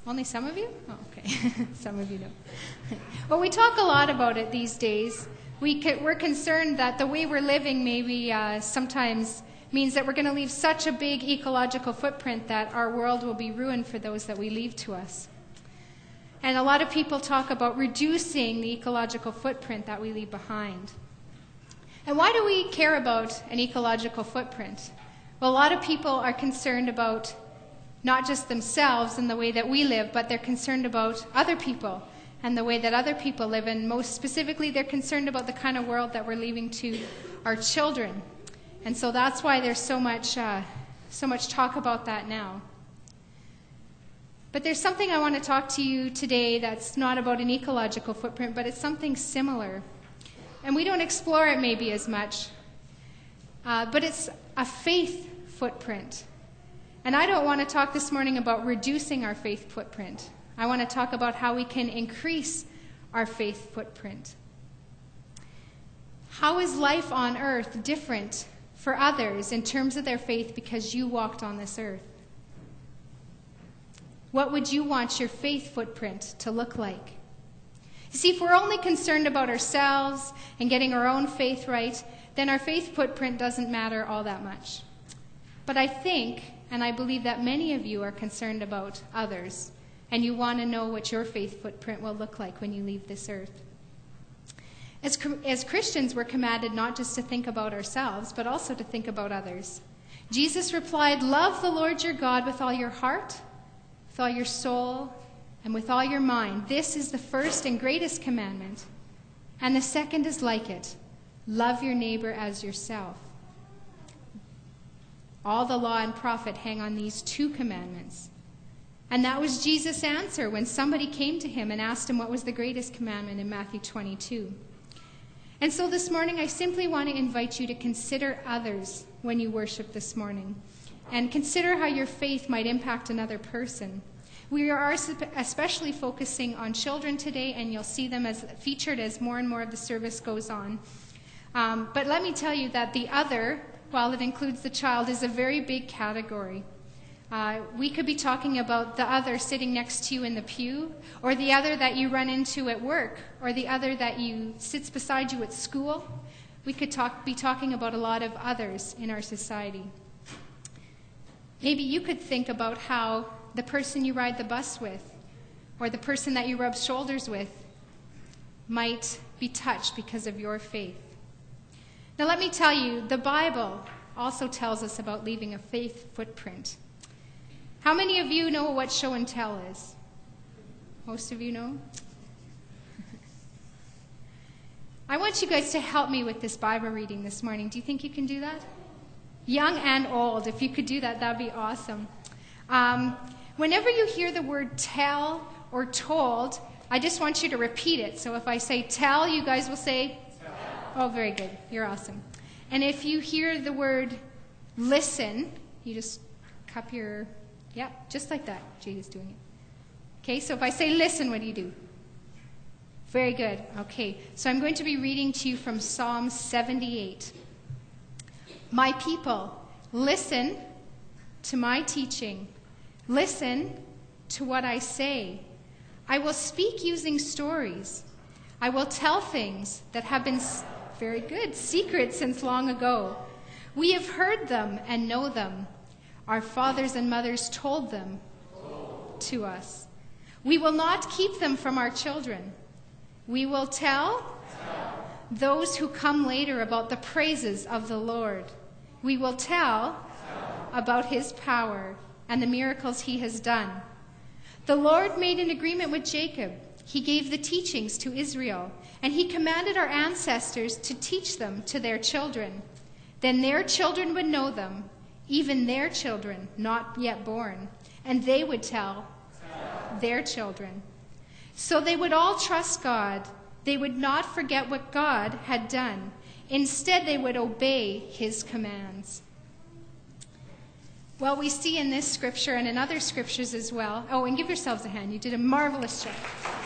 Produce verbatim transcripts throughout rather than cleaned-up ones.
Only some of you? Oh, okay. Some of you know. Well, we talk a lot about it these days. We c- we're concerned that the way we're living maybe uh, sometimes means that we're going to leave such a big ecological footprint that our world will be ruined for those that we leave to us. And a lot of people talk about reducing the ecological footprint that we leave behind. And why do we care about an ecological footprint? Well, a lot of people are concerned about not just themselves and the way that we live, but they're concerned about other people and the way that other people live. And most specifically, they're concerned about the kind of world that we're leaving to our children. And so that's why there's so much, uh, so much talk about that now. But there's something I want to talk to you today that's not about an ecological footprint, but it's something similar. And we don't explore it maybe as much, uh, but it's a faith footprint. And I don't want to talk this morning about reducing our faith footprint. I want to talk about how we can increase our faith footprint. How is life on earth different for others in terms of their faith because you walked on this earth? What would you want your faith footprint to look like? You see, if we're only concerned about ourselves and getting our own faith right, then our faith footprint doesn't matter all that much. But I think, and I believe that many of you are concerned about others, and you want to know what your faith footprint will look like when you leave this earth. As, as Christians, we're commanded not just to think about ourselves, but also to think about others. Jesus replied, "Love the Lord your God with all your heart, with all your soul, and with all your mind. This is the first and greatest commandment. And the second is like it. Love your neighbor as yourself." All the law and prophet hang on these two commandments. And that was Jesus' answer when somebody came to him and asked him what was the greatest commandment in Matthew twenty-two. And so this morning, I simply want to invite you to consider others when you worship this morning. And consider how your faith might impact another person. We are especially focusing on children today, and you'll see them as featured as more and more of the service goes on. Um, but let me tell you that the other, while it includes the child, is a very big category. Uh, we could be talking about the other sitting next to you in the pew, or the other that you run into at work, or the other that you sits beside you at school. We could talk, be talking about a lot of others in our society. Maybe you could think about how the person you ride the bus with, or the person that you rub shoulders with, might be touched because of your faith. Now let me tell you, the Bible also tells us about leaving a faith footprint. How many of you know what show and tell is? Most of you know? I want you guys to help me with this Bible reading this morning. Do you think you can do that? Young and old, if you could do that, that would be awesome. Um, whenever you hear the word tell or told, I just want you to repeat it. So if I say tell, you guys will say? Tell. Oh, very good. You're awesome. And if you hear the word listen, you just cup your... Yeah, just like that. Jade is doing it. Okay, so if I say listen, what do you do? Very good. Okay, so I'm going to be reading to you from Psalm seventy-eight. "My people, listen to my teaching. Listen to what I say. I will speak using stories. I will tell things that have been very good, secret since long ago. We have heard them and know them. Our fathers and mothers told them to us. We will not keep them from our children. We will tell those who come later about the praises of the Lord. We will tell about his power and the miracles he has done. The Lord made an agreement with Jacob. He gave the teachings to Israel, and he commanded our ancestors to teach them to their children. Then their children would know them, even their children not yet born, and they would tell their children. So they would all trust God. They would not forget what God had done. Instead, they would obey his commands." Well, we see in this scripture and in other scriptures as well. Oh, and give yourselves a hand. You did a marvelous job.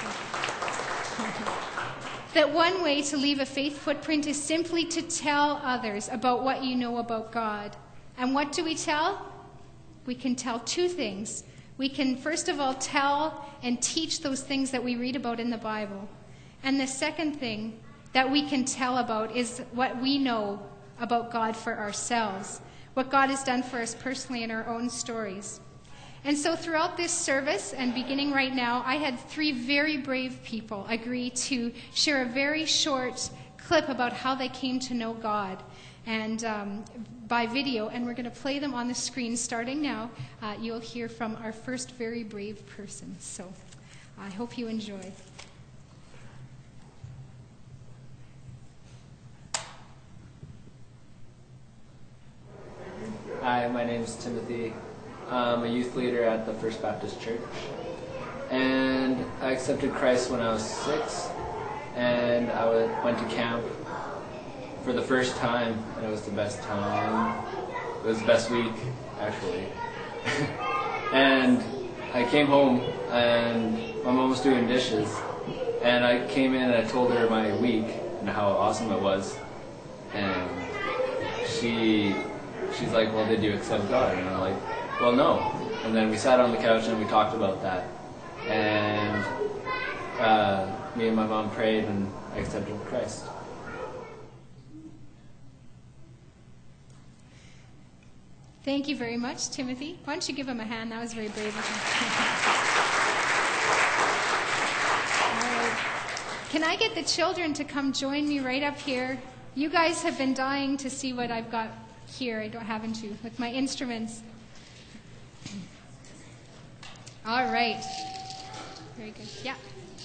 That one way to leave a faith footprint is simply to tell others about what you know about God. And what do we tell? We can tell two things. We can, first of all, tell and teach those things that we read about in the Bible. And the second thing that we can tell about is what we know about God for ourselves, what God has done for us personally in our own stories. And so throughout this service, and beginning right now, I had three very brave people agree to share a very short clip about how they came to know God, and um, by video, and we're going to play them on the screen starting now. Uh, you'll hear from our first very brave person. So I hope you enjoy. Hi, my name is Timothy. I'm a youth leader at the First Baptist Church. And I accepted Christ when I was six, and I went to camp for the first time, and it was the best time. It was the best week, actually. And I came home, and my mom was doing dishes, and I came in and I told her my week and how awesome it was. And she, she's like, well, did you accept God? And I'm like, well, no. And then we sat on the couch and we talked about that. And uh, me and my mom prayed, and I accepted Christ. Thank you very much, Timothy. Why don't you give him a hand? That was very brave of him. All right. Can I get the children to come join me right up here? You guys have been dying to see what I've got here, I don't, haven't you, with my instruments. All right. Very good. Yeah.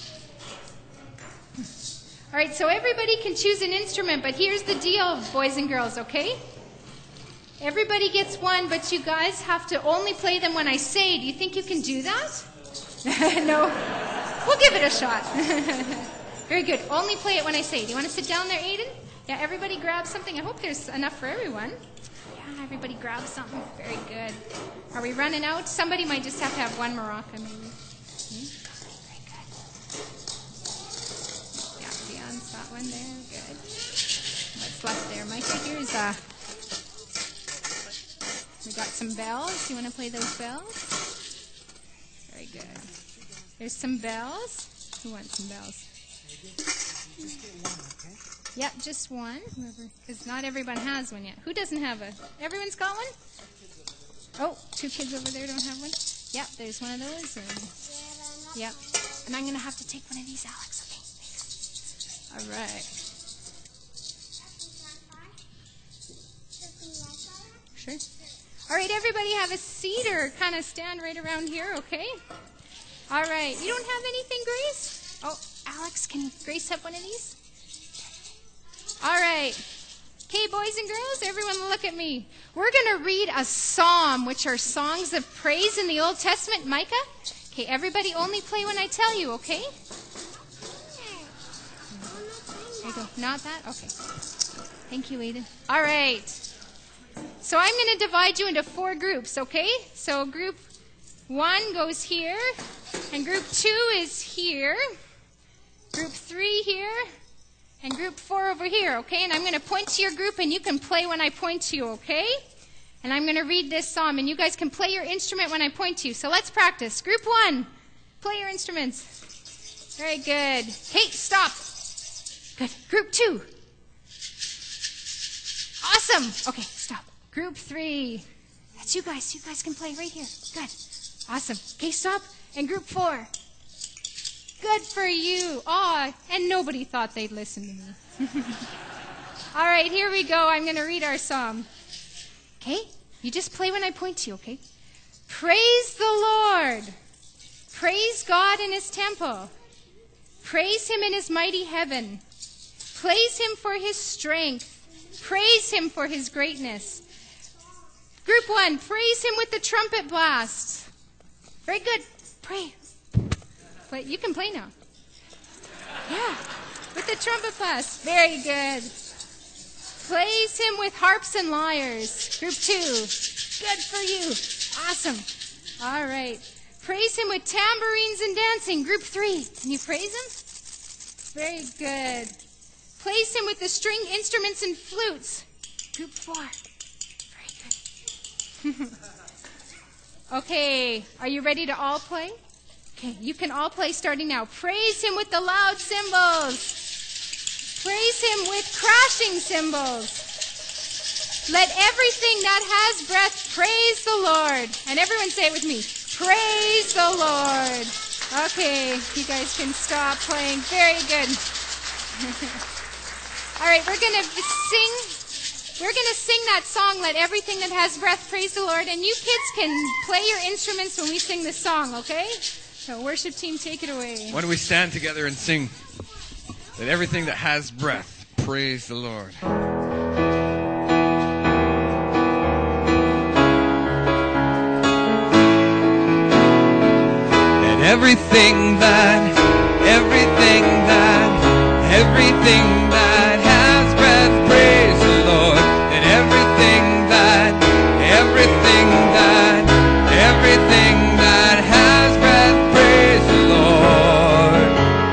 All right, so everybody can choose an instrument, but here's the deal, boys and girls, okay? Everybody gets one, but you guys have to only play them when I say. Do you think you can do that? No? We'll give it a shot. Very good. Only play it when I say. Do you want to sit down there, Aiden? Yeah, everybody grab something. I hope there's enough for everyone. Yeah, everybody grab something. Very good. Are we running out? Somebody might just have to have one maraca, maybe. Hmm? Very good. Yeah, Dion's got one there. Good. What's left there? Micah, here's a... We got some bells. You want to play those bells? Very good. There's some bells. Who wants some bells? Yep, just one. Because not everyone has one yet. Who doesn't have a? Everyone's got one? Oh, two kids over there don't have one? Yep, there's one of those. And, yep. And I'm going to have to take one of these, Alex. Okay, thanks. All right. Sure. All right, everybody have a seat or kind of stand right around here, okay? All right. You don't have anything, Grace? Oh, Alex, can Grace have one of these? All right. Okay, boys and girls, everyone look at me. We're going to read a psalm, which are songs of praise in the Old Testament. Micah? Okay, everybody only play when I tell you, okay? There you go. Not that? Okay. Thank you, Aiden. All right. So I'm going to divide you into four groups, okay? So group one goes here, and group two is here, group three here, and group four over here, okay? And I'm going to point to your group, and you can play when I point to you, okay? And I'm going to read this psalm, and you guys can play your instrument when I point to you. So let's practice. Group one, play your instruments. Very good. Hey, stop. Good. Group two. Awesome. Okay, stop. Group three. That's you guys. You guys can play right here. Good. Awesome. Okay, stop. And group four. Good for you. Aw, and nobody thought they'd listen to me. All right, here we go. I'm going to read our psalm. Okay? You just play when I point to you, okay? Praise the Lord. Praise God in his temple. Praise him in his mighty heaven. Praise him for his strength. Praise him for his greatness. Group one, praise him with the trumpet blasts. Very good. Pray. Play. You can play now. Yeah, with the trumpet blast. Very good. Praise him with harps and lyres. Group two. Good for you. Awesome. All right. Praise him with tambourines and dancing. Group three. Can you praise him? Very good. Praise him with the string instruments and flutes. Group four. Very good. Okay, are you ready to all play? Okay, you can all play starting now. Praise him with the loud cymbals. Praise him with crashing cymbals. Let everything that has breath praise the Lord. And everyone say it with me. Praise the Lord. Okay, you guys can stop playing. Very good. All right, we're going to sing. We're going to sing that song, Let Everything That Has Breath Praise the Lord. And you kids can play your instruments when we sing this song, okay? So worship team, take it away. Why don't we stand together and sing, Let Everything That Has Breath Praise the Lord. Let everything that, everything that, everything that has breath praise the Lord. Let everything that, everything that, everything that has breath praise the Lord.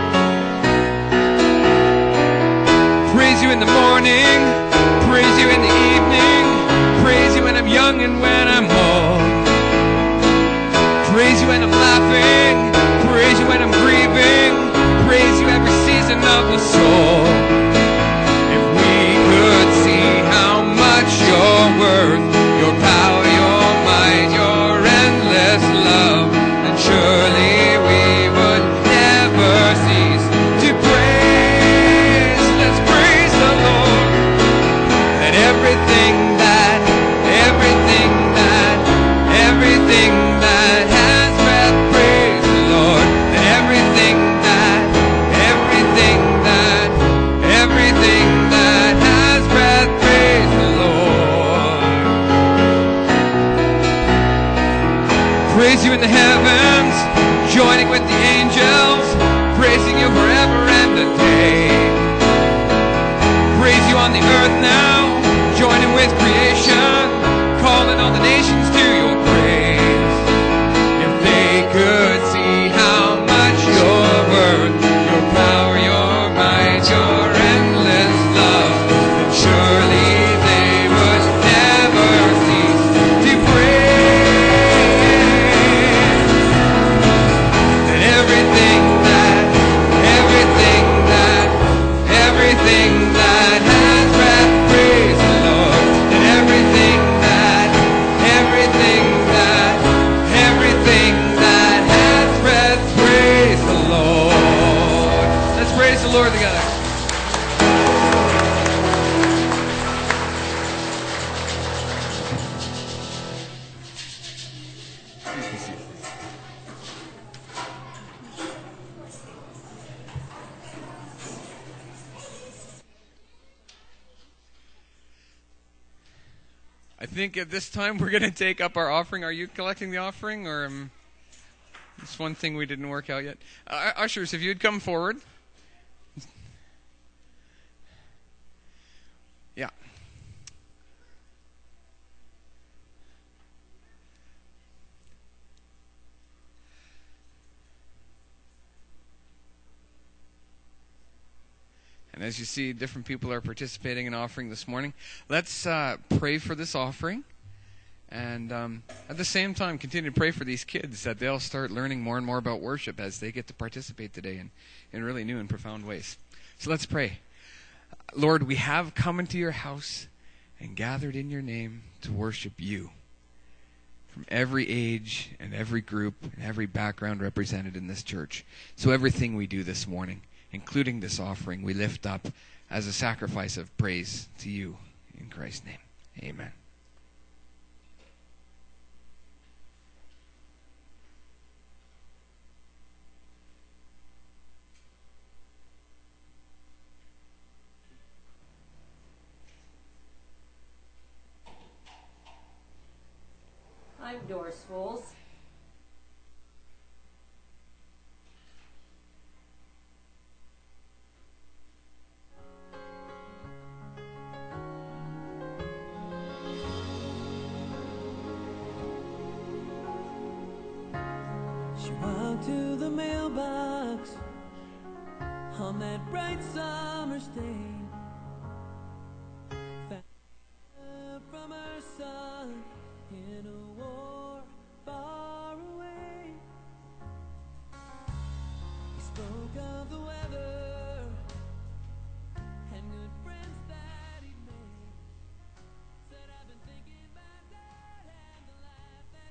Praise you in the morning, praise you in the evening, praise you when I'm young and when I'm old. Praise you when I'm laughing, praise you when I'm grieving, praise you every season of the soul. If we could see how much you're worth, your power, your might, your endless love, then surely we would never cease to praise. Let's praise the Lord. Let everything that, everything that, everything that has breath praise the Lord. Let everything that, everything that, everything that has breath praise the Lord. Praise you in the heavens, joining with the angels, praising you forever and a day. Praise you on the earth now, joining with creation, calling all the nations to your praise. If they could see how much you're worth, your power, your might, your endless love, then surely they would never cease to praise. That everything that, everything that, everything that has breath praise the Lord. That everything that, everything that, everything that has breath praise the Lord. Let's praise the Lord together. I think at this time we're going to take up our offering. Are you collecting the offering, or um, it's one thing we didn't work out yet? Uh, ushers, if you'd come forward. Yeah. And as you see, different people are participating in offering this morning. Let's uh, pray for this offering. And um, at the same time, continue to pray for these kids that they'll start learning more and more about worship as they get to participate today in, in really new and profound ways. So let's pray. Lord, we have come into your house and gathered in your name to worship you. From every age and every group and every background represented in this church. So everything we do this morning, including this offering, we lift up as a sacrifice of praise to you. In Christ's name, amen. I'm Doris Scholes. She walked to the mailbox on that bright summer's day. Found from her son in a war far spoke of the weather and good friends that he made. Said I've been thinking about God and the life that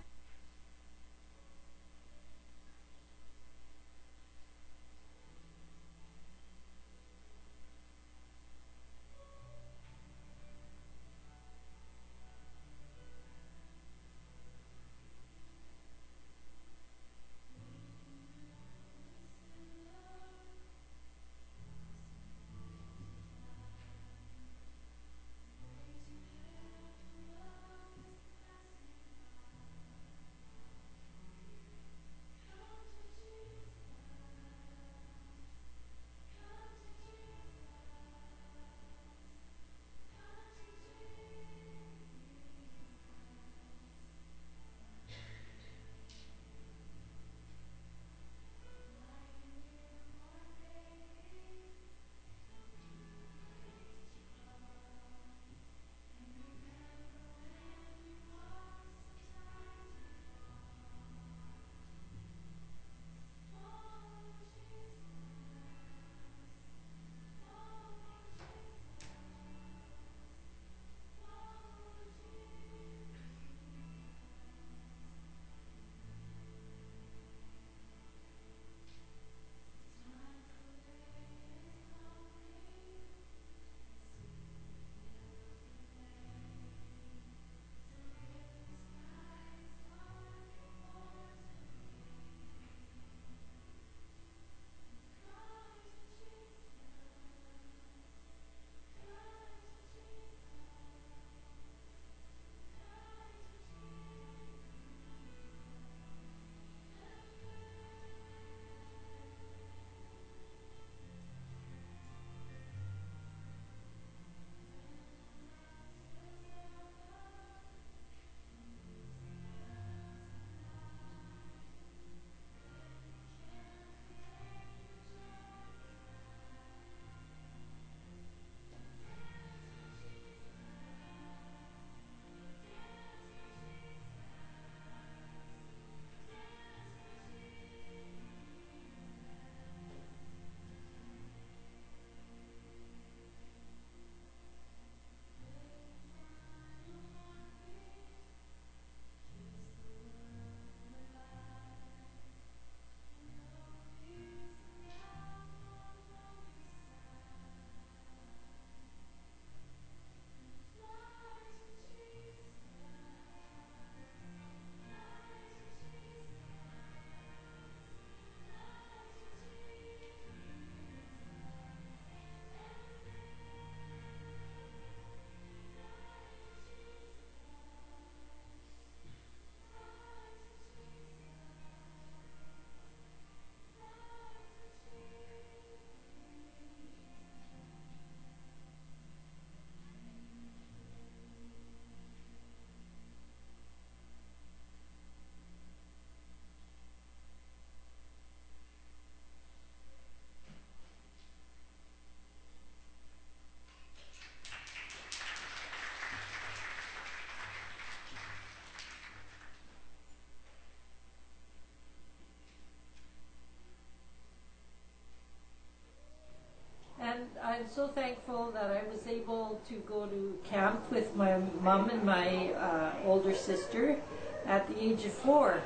And I'm so thankful that I was able to go to camp with my mom and my uh, older sister at the age of four.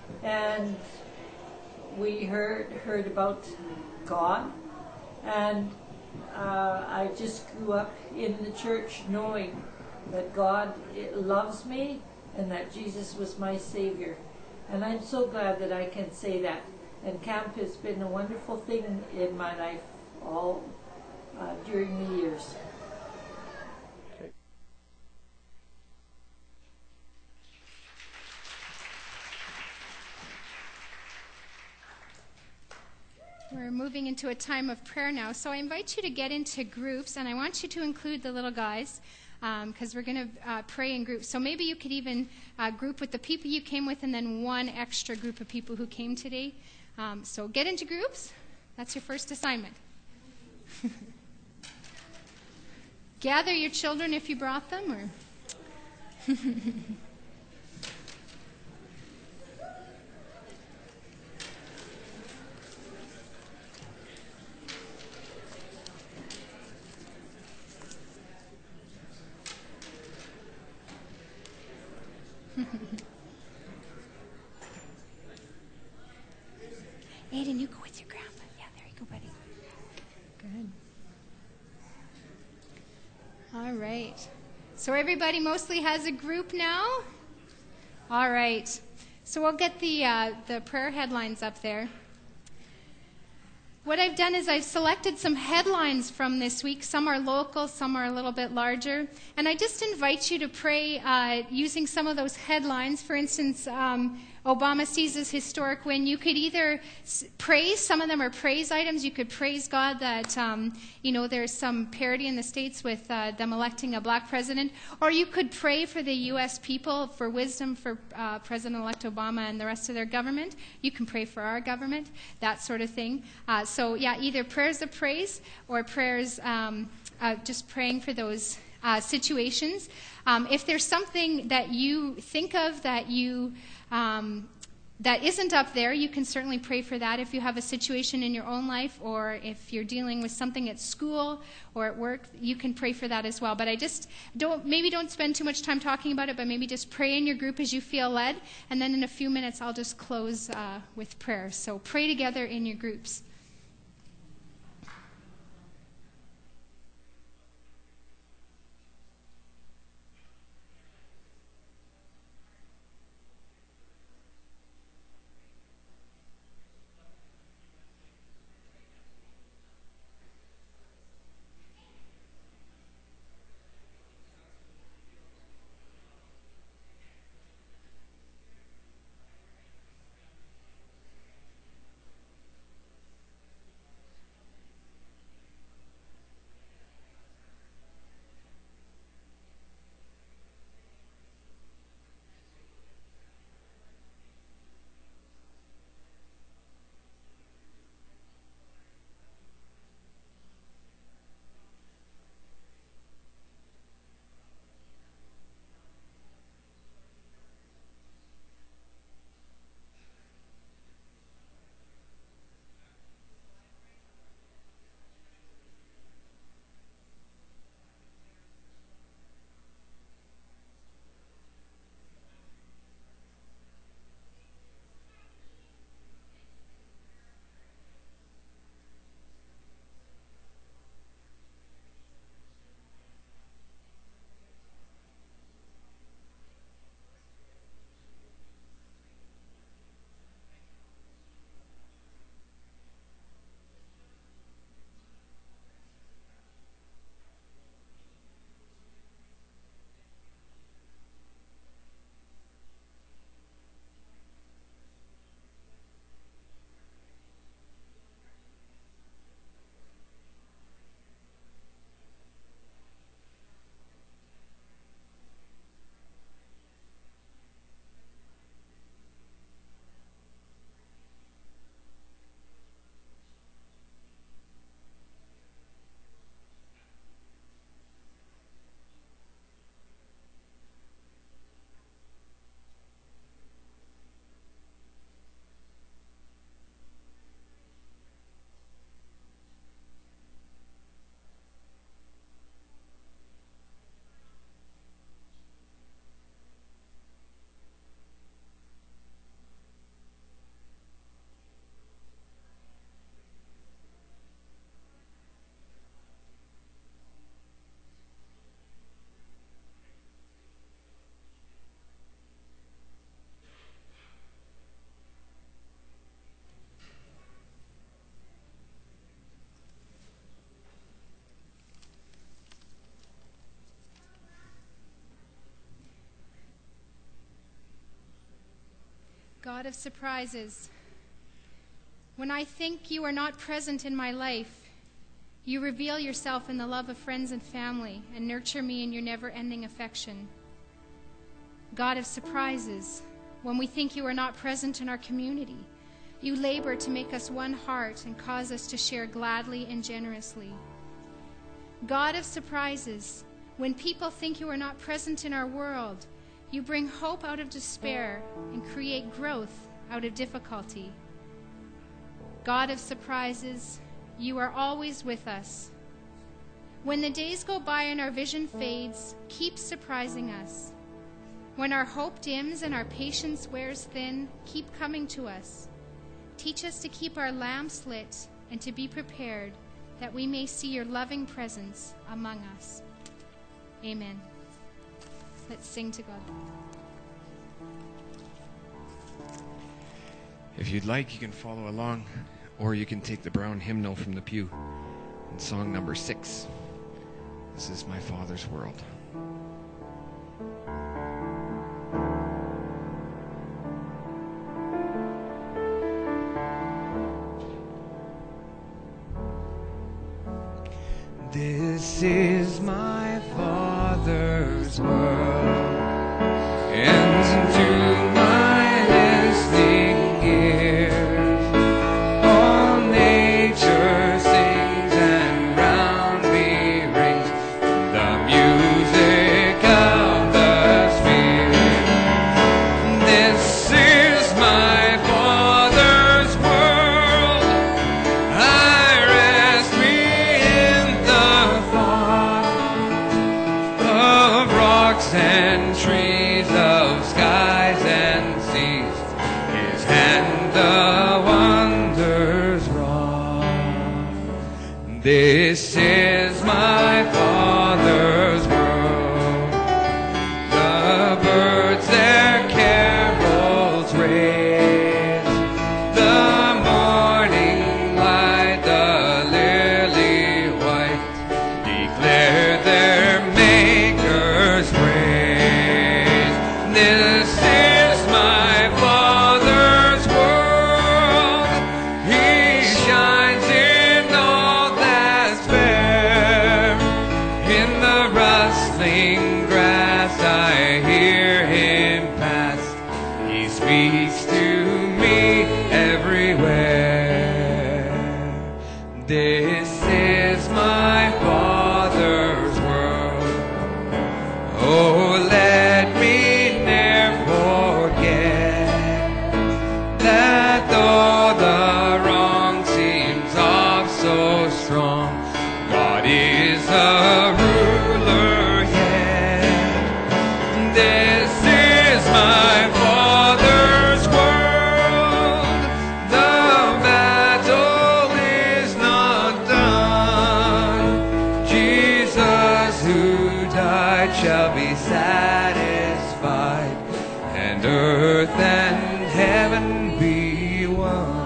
And we heard heard about God. And uh, I just grew up in the church knowing that God loves me and that Jesus was my Savior. And I'm so glad that I can say that. And camp has been a wonderful thing in my life all uh, during the years. Okay. We're moving into a time of prayer now, so I invite you to get into groups, and I want you to include the little guys, because um, we're going to uh, pray in groups. So maybe you could even uh, group with the people you came with and then one extra group of people who came today. Um, so get into groups. That's your first assignment. Gather your children if you brought them, or... Aiden, you go with your grandpa. Yeah, there you go, buddy. Good. All right. So everybody mostly has a group now? All right. So we'll get the, uh, the prayer headlines up there. What I've done is I've selected some headlines from this week. Some are local, some are a little bit larger. And I just invite you to pray uh, using some of those headlines. For instance, um, Obama sees his historic win. You could either s- praise, some of them are praise items. You could praise God that, um, you know, there's some parity in the States with uh, them electing a black president. Or you could pray for the U S people, for wisdom for uh, President-elect Obama and the rest of their government. You can pray for our government, that sort of thing. Uh, so, yeah, either prayers of praise or prayers um, uh, just praying for those uh, situations. Um, if there's something that you think of that you um, that isn't up there, you can certainly pray for that. If you have a situation in your own life, or if you're dealing with something at school or at work, you can pray for that as well. But I just don't, maybe don't spend too much time talking about it, but maybe just pray in your group as you feel led. And then in a few minutes, I'll just close uh, with prayer. So pray together in your groups. God of surprises, when I think you are not present in my life, you reveal yourself in the love of friends and family and nurture me in your never-ending affection. God of surprises, when we think you are not present in our community, you labor to make us one heart and cause us to share gladly and generously. God of surprises, when people think you are not present in our world, you bring hope out of despair and create growth out of difficulty. God of surprises, you are always with us. When the days go by and our vision fades, keep surprising us. When our hope dims and our patience wears thin, keep coming to us. Teach us to keep our lamps lit and to be prepared, that we may see your loving presence among us. Amen. Let's sing to God. If you'd like, you can follow along, or you can take the brown hymnal from the pew in song number six. This is My Father's World. This is my Father's world, and to my listening ears, all nature sings and round me rings the music of the Spirit. This is my Father's world. I rest me in the thought of rocks and trees, of skies and seas. His hand the wonders wrought. This is my Father's world. The birds their carols raise, the morning light, the lily white, declare their Maker's praise. This is my Father's world. He shines in all that's fair. In the rustling grass I hear him pass. He speaks to me everywhere. This is my Father's world. Oh, let me ne'er forget that though the wrong seems oft so strong, God is a ruler yet. This is my Father's world. The battle is not done. Jesus who died shall be satisfied, and earth and heaven be one.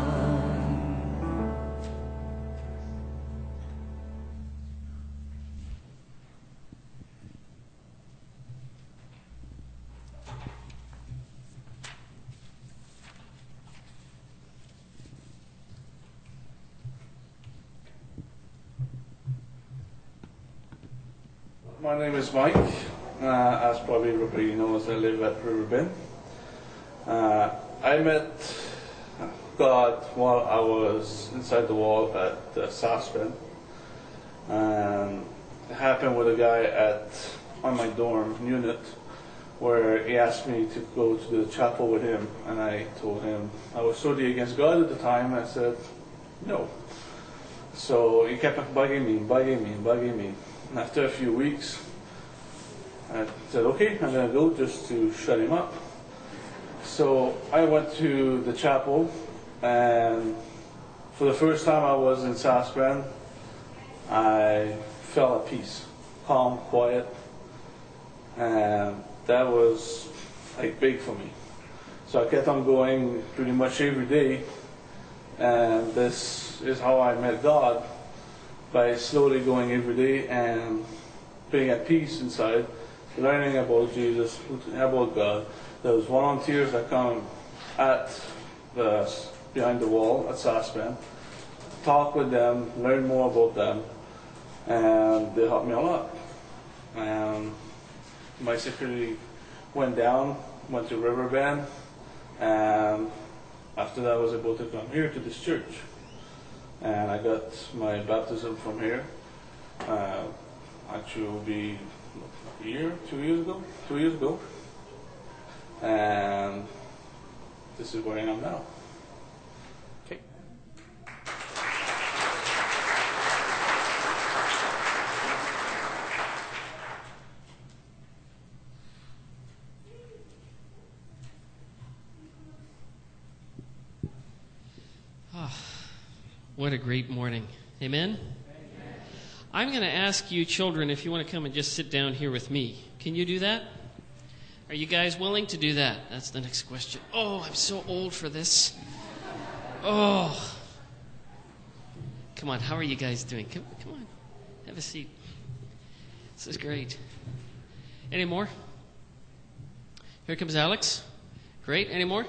My name is Mike. Uh, as probably everybody knows, I live at Riverbend. Uh, I met God while I was inside the wall at uh, Saspin. And it happened with a guy at on my dorm unit, where he asked me to go to the chapel with him, and I told him I was totally against God at the time, and I said no. So he kept bugging me, bugging me, bugging me. And after a few weeks, I said, okay, I'm going to go just to shut him up. So I went to the chapel, and for the first time I was in Saskatchewan, I felt at peace, calm, quiet, and that was like big for me. So I kept on going pretty much every day, and this is how I met God, by slowly going every day and being at peace inside, learning about Jesus, about God. There was volunteers that come at the behind the wall at Saskatchewan, talk with them, learn more about them, and they helped me a lot. And my security went down, went to Riverbend, and after that I was able to come here to this church. And I got my baptism from here. Uh, actually, it will be a year, two years ago, two years ago. And this is where I am now. Okay. Oh, what a great morning. Amen? I'm going to ask you children if you want to come and just sit down here with me. Can you do that? Are you guys willing to do that? That's the next question. Oh, I'm so old for this. Oh. Come on, how are you guys doing? Come, come on, have a seat. This is great. Any more? Here comes Alex. Great. Any more?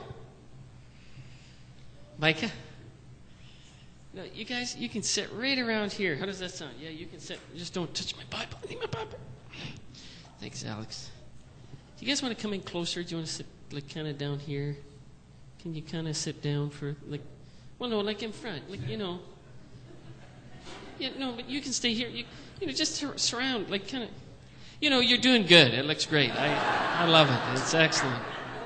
Micah? No, you guys, you can sit right around here. How does that sound? Yeah, you can sit. Just don't touch my Bible. I need my Bible. Thanks, Alex. Do you guys want to come in closer? Do you want to sit like kind of down here? Can you kind of sit down for like, well, no, like in front, like you know. Yeah, no, but you can stay here. You, you know, just sur- surround, like kind of. You know, you're doing good. It looks great. I, I love it. It's excellent.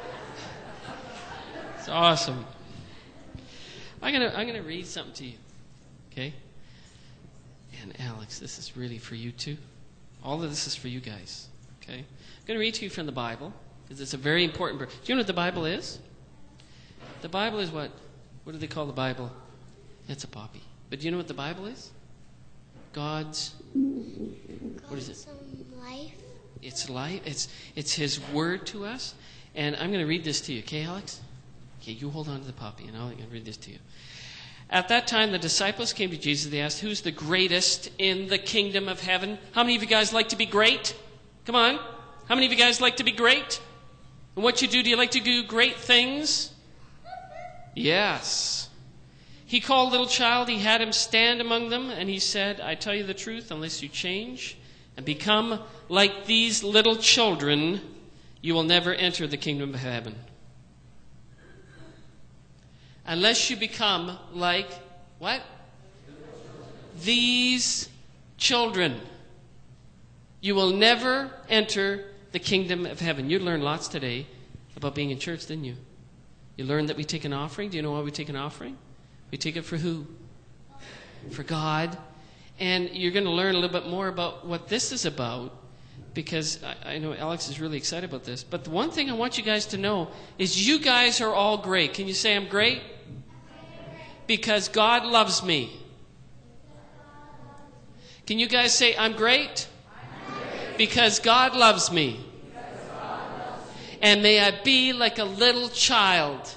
It's awesome. I'm gonna, I'm gonna read something to you, okay? And Alex, this is really for you too. All of this is for you guys, okay? I'm gonna read to you from the Bible because it's a very important book. Do you know what the Bible is? The Bible is what? What do they call the Bible? It's a poppy. But do you know what the Bible is? God's. What is it? Life. It's life. It's it's His word to us. And I'm going to read this to you, okay, Alex? Okay, you hold on to the puppy, and I'll read this to you. At that time, the disciples came to Jesus. They asked, "Who's the greatest in the kingdom of heaven?" How many of you guys like to be great? Come on. How many of you guys like to be great? And what you do? Do you like to do great things? Yes. He called a little child, he had him stand among them, and he said, "I tell you the truth, unless you change and become like these little children, you will never enter the kingdom of heaven." Unless you become like, what? These children, you will never enter the kingdom of heaven. You learned lots today about being in church, didn't you? You learned that we take an offering. Do you know why we take an offering? We take it for who? For God. And you're going to learn a little bit more about what this is about because I, I know Alex is really excited about this. But the one thing I want you guys to know is you guys are all great. Can you say I'm great? Because God loves me. Can you guys say I'm great? Because God loves me. And may I be like a little child.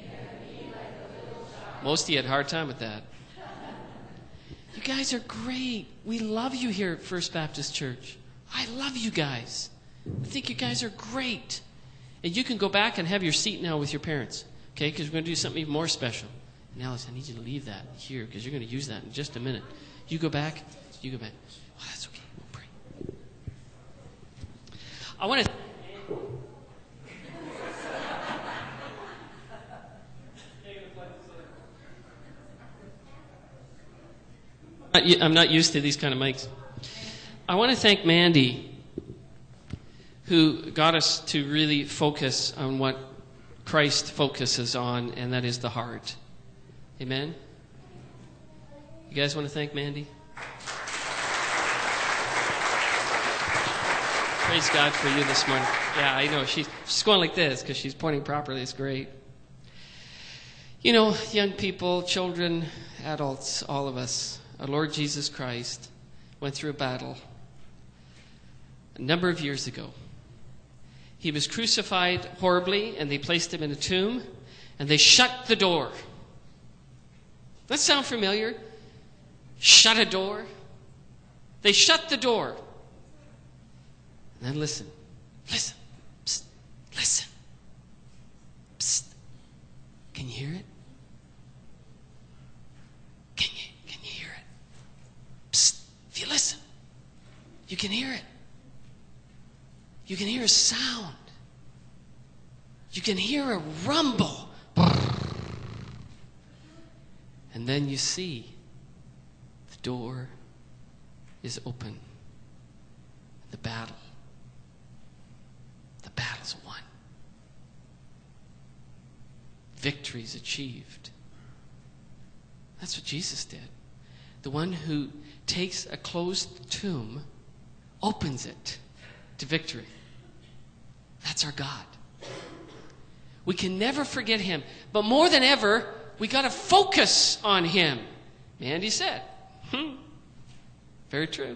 Most of you had a hard time with that. You guys are great. We love you here at First Baptist Church. I love you guys. I think you guys are great. And you can go back and have your seat now with your parents. Okay? Because we're going to do something even more special. And Alice, I need you to leave that here because you're going to use that in just a minute. You go back. You go back. Oh, that's okay. We'll pray. I want to... I'm not used to these kind of mics. I want to thank Mandy, who got us to really focus on what Christ focuses on, and that is the heart. Amen? You guys want to thank Mandy? Praise God for you this morning. Yeah, I know. She's, she's going like this because she's pointing properly. It's great. You know, young people, children, adults, all of us, our Lord Jesus Christ went through a battle a number of years ago. He was crucified horribly, and they placed him in a tomb, and they shut the door. That sound familiar? Shut a door? They shut the door. And then listen. Listen. Psst. Listen. Psst. Can you hear it? Can you? If you listen, you can hear it. You can hear a sound. You can hear a rumble. And then you see the door is open. The battle. The battle's won. Victory is achieved. That's what Jesus did. The one who takes a closed tomb, opens it to victory. That's our God. We can never forget him. But more than ever, We got to focus on him. Mandy said, hmm, very true.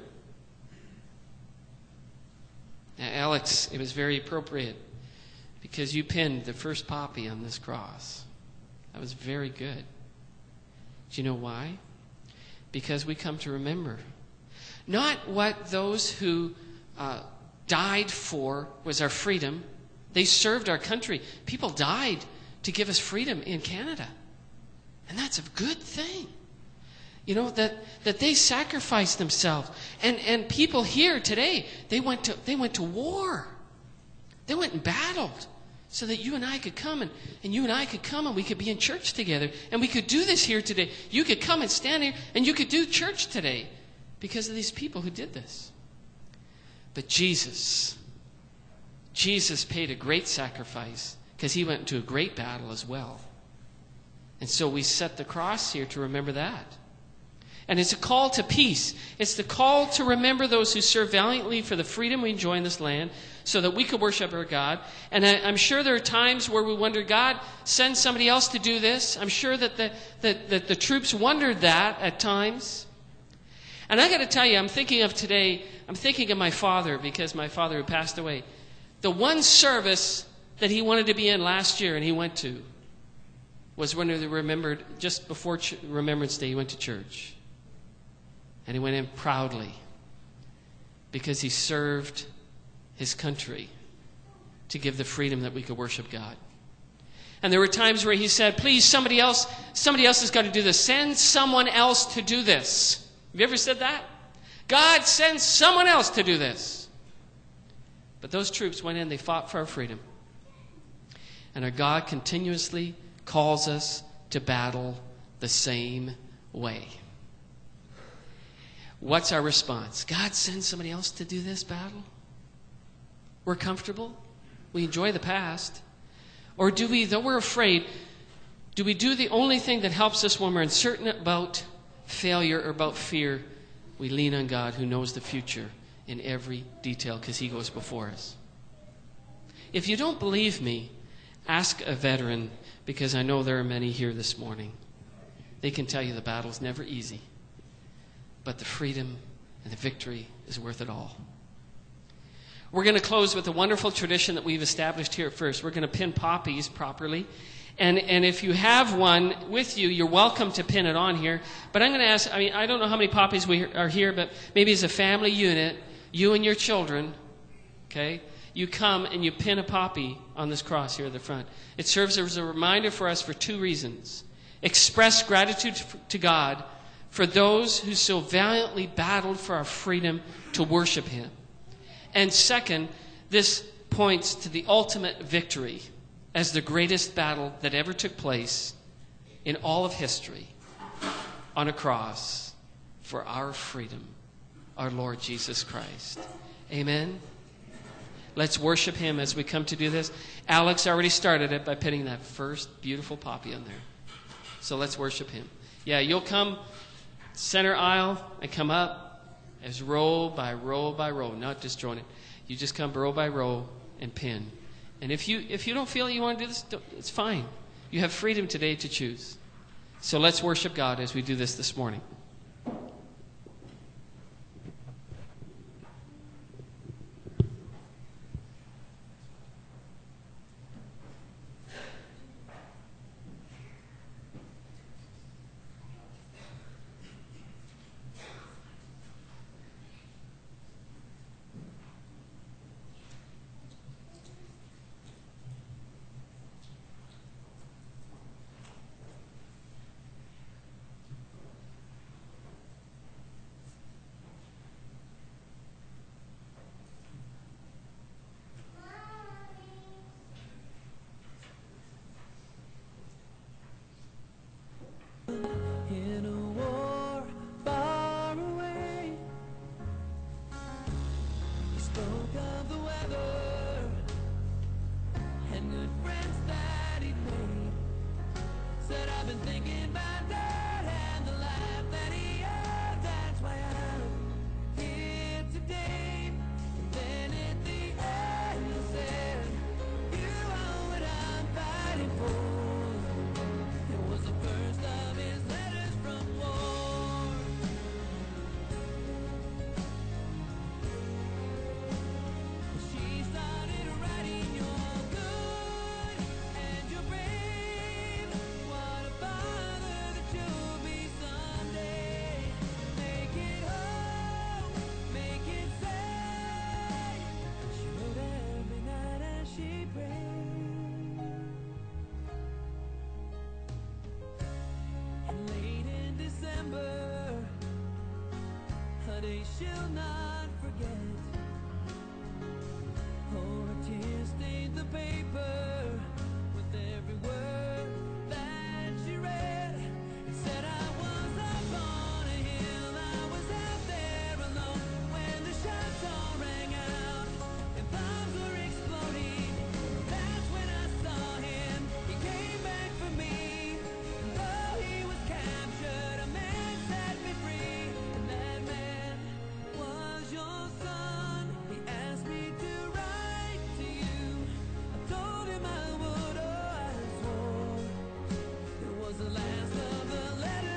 Now, Alex, it was very appropriate because you pinned the first poppy on this cross. That was very good. Do you know why? Because we come to remember not what those who uh, died for was our freedom. They served our country. People died to give us freedom in Canada. And that's a good thing. You know, that, that they sacrificed themselves. And, and people here today, they went to they went to war. They went and battled so that you and I could come and, and you and I could come and we could be in church together. And we could do this here today. You could come and stand here and you could do church today because of these people who did this. But Jesus, Jesus paid a great sacrifice because he went into a great battle as well. And so we set the cross here to remember that. And it's a call to peace. It's the call to remember those who serve valiantly for the freedom we enjoy in this land so that we could worship our God. And I, I'm sure there are times where we wonder, God, send somebody else to do this. I'm sure that the, that, that the troops wondered that at times. And I got to tell you, I'm thinking of today, I'm thinking of my father because my father had passed away. The one service that he wanted to be in last year and he went to was when they remembered, just before ch- Remembrance Day, he went to church. And he went in proudly because he served his country to give the freedom that we could worship God. And there were times where he said, please, somebody else, somebody else has got to do this. Send someone else to do this. Have you ever said that? God, send someone else to do this. But those troops went in, they fought for our freedom. And our God continuously calls us to battle the same way. What's our response? God, send somebody else to do this battle? We're comfortable. We enjoy the past. Or do we, though we're afraid, do we do the only thing that helps us when we're uncertain about failure or about fear? We lean on God who knows the future in every detail because he goes before us. If you don't believe me, ask a veteran because I know there are many here this morning. They can tell you the battle's never easy. But the freedom and the victory is worth it all. We're going to close with a wonderful tradition that we've established here at First. We're going to pin poppies properly. And, and if you have one with you, you're welcome to pin it on here. But I'm going to ask, I mean, I don't know how many poppies we are here, but maybe as a family unit, you and your children, okay, you come and you pin a poppy on this cross here at the front. It serves as a reminder for us for two reasons. Express gratitude to God for those who so valiantly battled for our freedom to worship him. And second, this points to the ultimate victory as the greatest battle that ever took place in all of history on a cross for our freedom, our Lord Jesus Christ. Amen? Let's worship him as we come to do this. Alex already started it by pinning that first beautiful poppy on there. So let's worship him. Yeah, you'll come center aisle and come up as row by row by row, not disjointed. You just come row by row and pin. And if you if you don't feel you want to do this, it's fine. You have freedom today to choose. So let's worship God as we do this this morning. day she'll not forget. Oh, her tears stained the paper with every word that she read. It said I was up on a hill, I was out there alone when the shots all rang out and bombs were exploding. That's when I saw him, he came back for me. And though he was captured, a man set me free. And that man was your son. He asked me to write to you. I told him I would, oh I swore. It was the last of the letters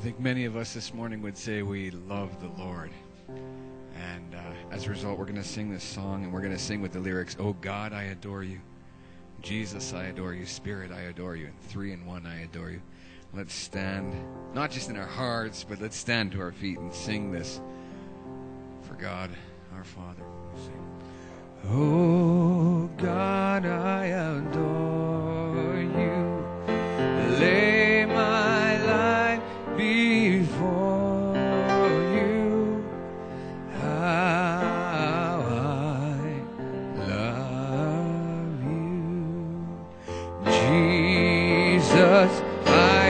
think many of us this morning would say we love the Lord. And uh, as a result, we're going to sing this song, and we're going to sing with the lyrics, "Oh God, I adore you. Jesus, I adore you. Spirit, I adore you. And three in one, I adore you." Let's stand, not just in our hearts, but let's stand to our feet and sing this for God, our Father. Sing. Oh God, I adore you. Lay my life before you. How I love you. Jesus, I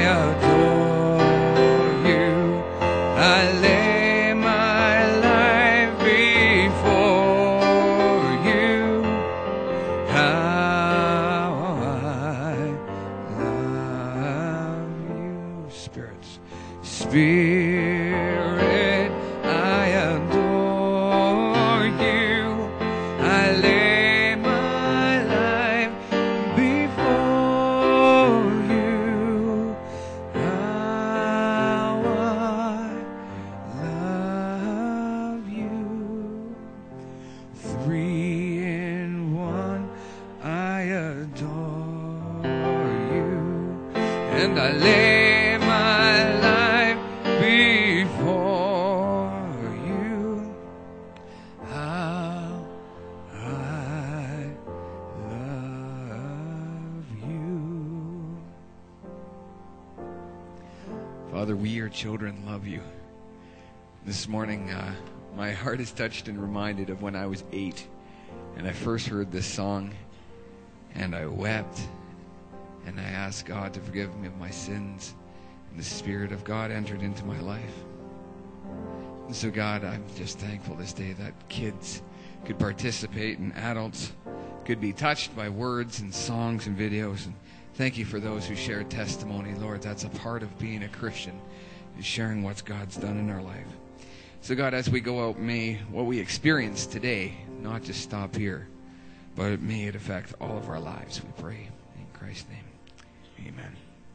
adore you. I lay my life before you. How I love you. Spirits, Spirit, I adore you. I lay my life before you. How I love you. Three in one, I adore you. And I lay my life before you. How I love you. Father, we, your children, love you. This morning, uh, my heart is touched and reminded of when I was eight and I first heard this song, and I wept and I asked God to forgive me of my sins, and the Spirit of God entered into my life. And so, God, I'm just thankful this day that kids could participate and adults could be touched by words and songs and videos. And thank you for those who share testimony, Lord. That's a part of being a Christian, is sharing what God's done in our life. So, God, as we go out, may what we experience today not just stop here, but may it affect all of our lives, we pray. In Christ's name, amen.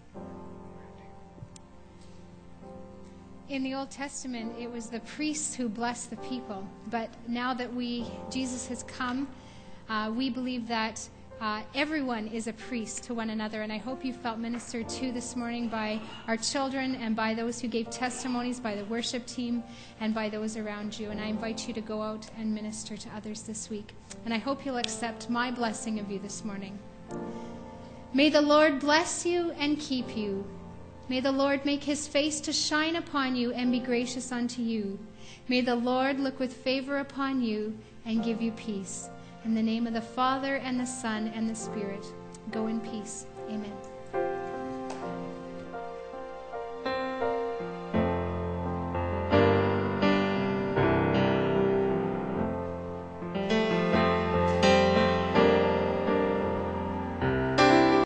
In the Old Testament, it was the priests who blessed the people. But now that we, Jesus has come, uh, we believe that uh, everyone is a priest to one another. And I hope you felt ministered to this morning by our children and by those who gave testimonies, by the worship team, and by those around you. And I invite you to go out and minister to others this week. And I hope you'll accept my blessing of you this morning. May the Lord bless you and keep you. May the Lord make his face to shine upon you and be gracious unto you. May the Lord look with favor upon you and give you peace. In the name of the Father, and the Son, and the Spirit, go in peace. Amen.